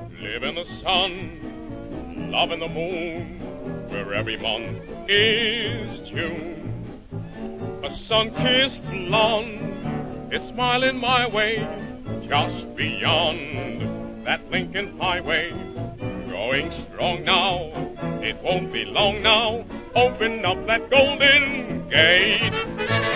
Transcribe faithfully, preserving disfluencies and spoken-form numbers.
Live in the sun, love in the moon, where every month is June. A sun-kissed lawn is smiling my way, just beyond that Lincoln highway. Going strong now, it won't be long now. Open up that golden gate.